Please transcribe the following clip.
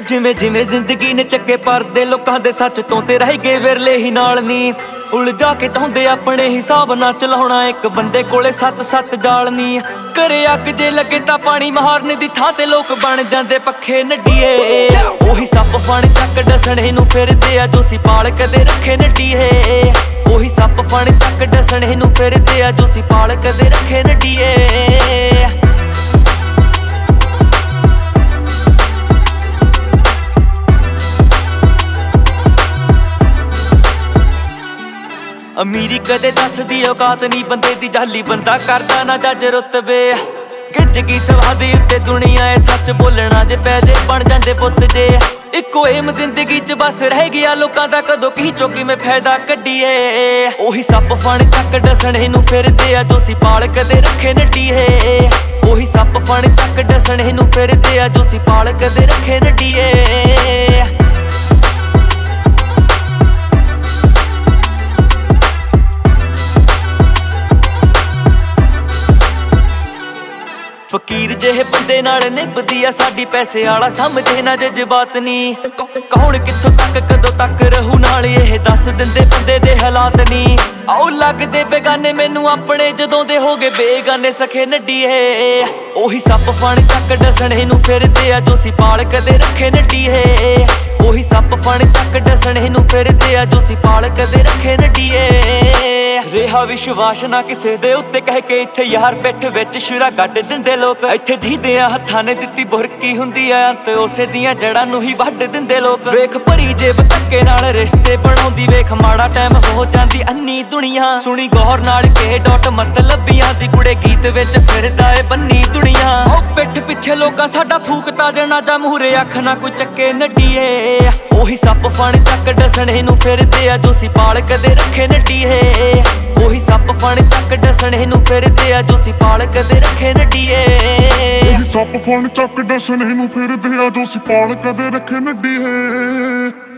ਜਿਵੇਂ ਜਿਵੇਂ ਜ਼ਿੰਦਗੀ ਨੇ ਚੱਕੇ ਪਰਦੇ ਲੋਕਾਂ ਦੇ ਸੱਚ ਤੋਂ ਤੇ ਰਹਿ ਗਏ ਵਿਰਲੇ ਹੀ ਨਾਲ ਨੀ ਉਲਝਾ ਕੇ ਤਾਉਂਦੇ ਆਪਣੇ ਹਿਸਾਬ ਨਾਲ ਚਲਾਉਣਾ ਇੱਕ ਬੰਦੇ ਕੋਲੇ 7-7 ਜਾਲ ਨੀ ਘਰੇ ਅੱਗ ਜੇ ਲੱਗੇ ਤਾਂ ਪਾਣੀ ਮਾਰਨ ਦੀ ਥਾਂ ਤੇ ਲੋਕ ਬਣ ਜਾਂਦੇ ਪੱਖੇ ਨੱਡੀਏ ਉਹੀ ਸੱਪ ਫਣ ਚੱਕ ਡਸਣੇ ਨੂੰ ਫਿਰਦੇ ਆ ਜੋ ਸੀ ਪਾਲ ਕਦੇ ਰੱਖੇ ਨੱਡੀਏ ਉਹੀ ਸੱਪ ਫਣ ਚੱਕ ਡਸਣੇ ਨੂੰ ਫਿਰਦੇ ਆ ਜੋ ਸੀ ਪਾਲ ਕਦੇ ਰੱਖੇ ਨੱਡੀਏ ਅਮੀਰੀ ਕਦੇ ਦੱਸਦੀ ਔਕਾਤ ਨਹੀਂ ਬੰਦੇ ਦੀ ਜਾਲੀ ਬੰਦਾ ਕਰਦਾ ਨਾ ਜੱਜ ਰੁਤਬੇ ਗਿੱਜ ਗਈ ਸਵਾਦ ਉੱਤੇ ਦੁਨੀਆ ਏ ਸੱਚ ਬੋਲਣਾ ਜੇ ਪੈ ਜੇ ਬਣ ਜਾਂਦੇ ਪੁੱਤ ਜੇ ਇੱਕੋ ਏਮ ਜ਼ਿੰਦਗੀ 'ਚ ਬਸ ਰਹਿ ਗਿਆ ਲੋਕਾਂ ਦਾ ਕਦੋਂ ਕੀ ਚੋਕੀ ਮੈਂ ਫਾਇਦਾ ਕੱਢੀਏ ਉਹੀ ਸੱਪ ਫਣ ਚੱਕ ਡਸਣੇ ਨੂੰ ਫਿਰਦੇ ਆ ਜੋ ਸੀ ਪਾਲ ਕਦੇ ਰੱਖੇ ਨੱਡੀਏ ਉਹੀ ਸੱਪ ਫਣ ਚੱਕ ਡਸਣੇ ਨੂੰ ਫਿਰਦੇ ਆ ਜੋ ਸੀ ਪਾਲ ਕਦੇ ਰੱਖੇ ਨੱਡੀਏ ਫਕੀਰ ਜਿਹੇ ਬੰਦੇ ਨਾਲ ਨਿਭਦੀ ਆ ਸਾਡੀ ਪੈਸੇ ਵਾਲਾ ਸਮਝੇ ਨਾ ਜਜ਼ਬਾਤ ਨੀ ਕੌਣ ਕਿੱਥੋਂ ਤੱਕ ਕਦੋਂ ਤੱਕ ਰਹੂ ਨਾਲ ਇਹ ਦੱਸ ਦਿੰਦੇ ਬੰਦੇ ਦੇ ਹਾਲਾਤ ਨੀ ਆਉ ਲੱਗਦੇ ਬੇਗਾਨੇ ਮੈਨੂੰ ਆਪਣੇ ਜਦੋਂ ਦੇ ਹੋ ਗਏ ਬੇਗਾਨੇ ਸਖੇ ਨੱਡੀਏ ਉਹੀ ਸੱਪ ਫਣ ਚੱਕ ਡਸਣੇ ਨੂੰ ਫਿਰਦੇ ਆ ਜੋ ਸੀ ਪਾਲ ਕਦੇ ਰੱਖੇ ਨੱਡੀਏ ਉਹੀ ਸੱਪ ਫਣ ਚੱਕ ਡਸਣੇ ਨੂੰ ਫਿਰਦੇ ਆ ਜੋ ਸੀ ਪਾਲ ਕਦੇ ਰੱਖੇ ਨੱਡੀਏ ਰਿਹਾ ਵਿਸ਼ਵਾਸ ਨਾ ਕਿਸੇ ਦੇ ਉੱਤੇ ਕਹਿ ਕੇ ਇੱਥੇ ਯਾਰ ਪਿੱਠ ਵਿੱਚ ਸ਼ੁਰਾ ਗੱਡ ਦਿੰਦੇ ਲੋਕ ਇੱਥੇ ਜੀਦਿਆਂ ਹੱਥਾਂ ਨੇ ਦਿੱਤੀ ਬੁਰਕੀ ਹੁੰਦੀ ਆ ਅੰਤ ਉਸੇ ਦੀਆਂ ਜੜਾਂ ਨੂੰ ਹੀ ਵੱਢ ਦਿੰਦੇ ਲੋਕ ਵੇਖ ਭਰੀ ਜੇਬ ਧੱਕੇ ਨਾਲ ਰਿਸ਼ਤੇ ਬਣਾਉਂਦੀ ਵੇਖ ਮਾੜਾ ਟਾਈਮ ਹੋ ਜਾਂਦੀ ਅੰਨੀ ਦੁਨੀਆ ਸੁਣੀ ਗੌਰ ਨਾਲ ਕੇ ਡਾਟ ਮਤਲਬੀਆਂ ਦੀ ਕੁੜੇ ਗੀਤ ਵਿੱਚ ਫਿਰਦਾ ਏ ਬੰਨੀ ਦੁਨੀਆ ਉਹ ਪਿੱਠ ਪਿੱਛੇ ਲੋਕਾਂ ਸਾਡਾ ਫੂਕਤਾ ਜਨਾਜ਼ਾ ਮੂਹਰੇ ਅੱਖ ਨਾ ਕੋਈ ਚੱਕੇ ਨੱਡੀਏ ਉਹੀ ਸੱਪ ਫਣ ਚੱਕ ਡਸਣੇ ਨੂੰ ਫਿਰਦੇ ਆ ਜੋ ਸੀ ਪਾਲ ਕਦੇ ਰੱਖੇ ਨੱਡੀਏ ਉਹੀ ਸੱਪ ਫਣ ਚੱਕ ਡਸਣੇ ਨੂੰ ਫਿਰਦੇ ਆ ਜੋ ਸੀ ਪਾਲ ਕਦੇ ਰੱਖੇ ਨੱਡੀਏ ਉਹੀ ਸੱਪ ਫਣ ਚੱਕ ਡਸਣੇ ਨੂੰ ਫਿਰਦੇ ਆ ਜੋ ਸੀ ਪਾਲ ਕਦੇ ਰੱਖੇ ਨੱਡੀਏ।